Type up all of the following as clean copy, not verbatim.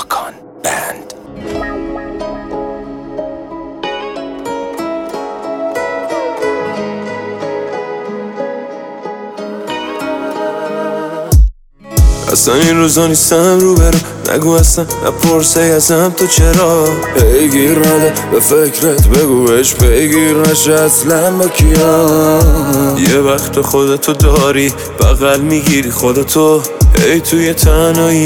ماکان بند. اصلا این روزا نیستم رو برو، نگو اصلا نپرسه ازم تو چرا پیگیر نده به فکرت، بگوش پیگیر نشه اصلا با کیا. یه وقت خودتو داری بغل میگیری خودتو ای توی تنهایی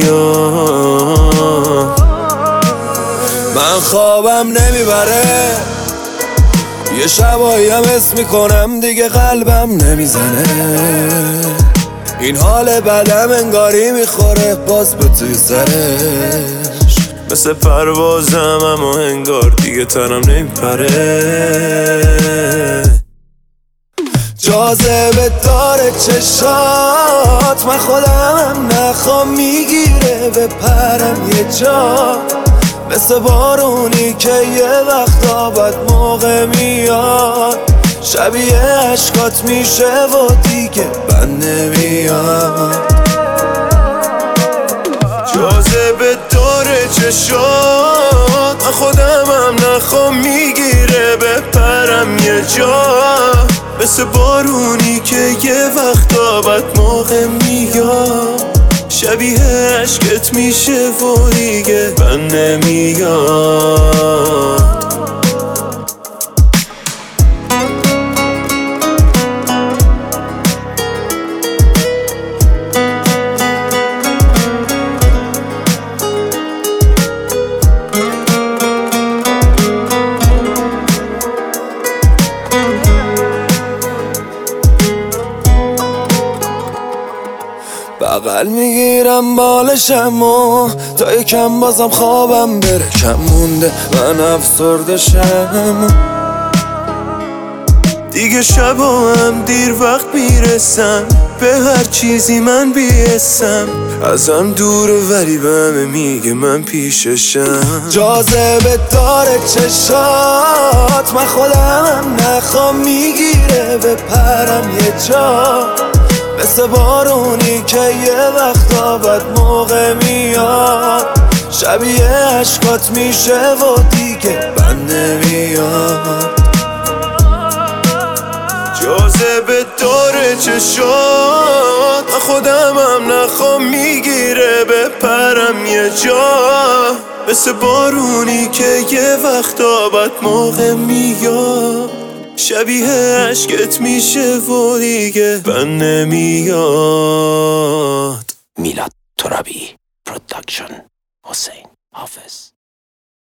من خوابم نمیبره، یه شبایی هم حس میکنم دیگه قلبم نمیزنه. این حال بدم انگاری میخوره باز به توی سرش، مثل پروازم اما انگار دیگه تنم نمیپره. جاذبه داره چشات، من خودم نخوام میگیره به پرم یه جا، مثل بارونی که یه وقتا بد موقع میاد، شبیه عشقات میشه و دیگه بند نمیاد. جاذبه داره چشات، من خودمم نخوام میگیره به پرم یه جا، مثل بارونی که یه وقتا بد موقع میاد، شبیه عشقت میشه و دیگه بند نمیاد. بغل میگیرم بالشم و تا یکم بازم خوابم بره، کم مونده من افسرده شم دیگه، شبا هم دیر وقت میرسم به هر چیزی من بیستم، ازم دوره ولی به همه میگه من پیششم. جاذبه داره چشات، من خودم نخوام میگیره به پرم یه جا، مثل بارونی که یه وقتا بد موقع میاد، شبیه عشقات میشه و دیگه بند نمیاد. جاذبه داره چشات، من خودمم نخوام میگیره به پرم یه جا، مثل بارونی که یه وقتا بد موقع میاد، شبیه عشقت میشه و دیگه بند نمیاد. میلاد ترابی پروداکشن، حسین حافظ.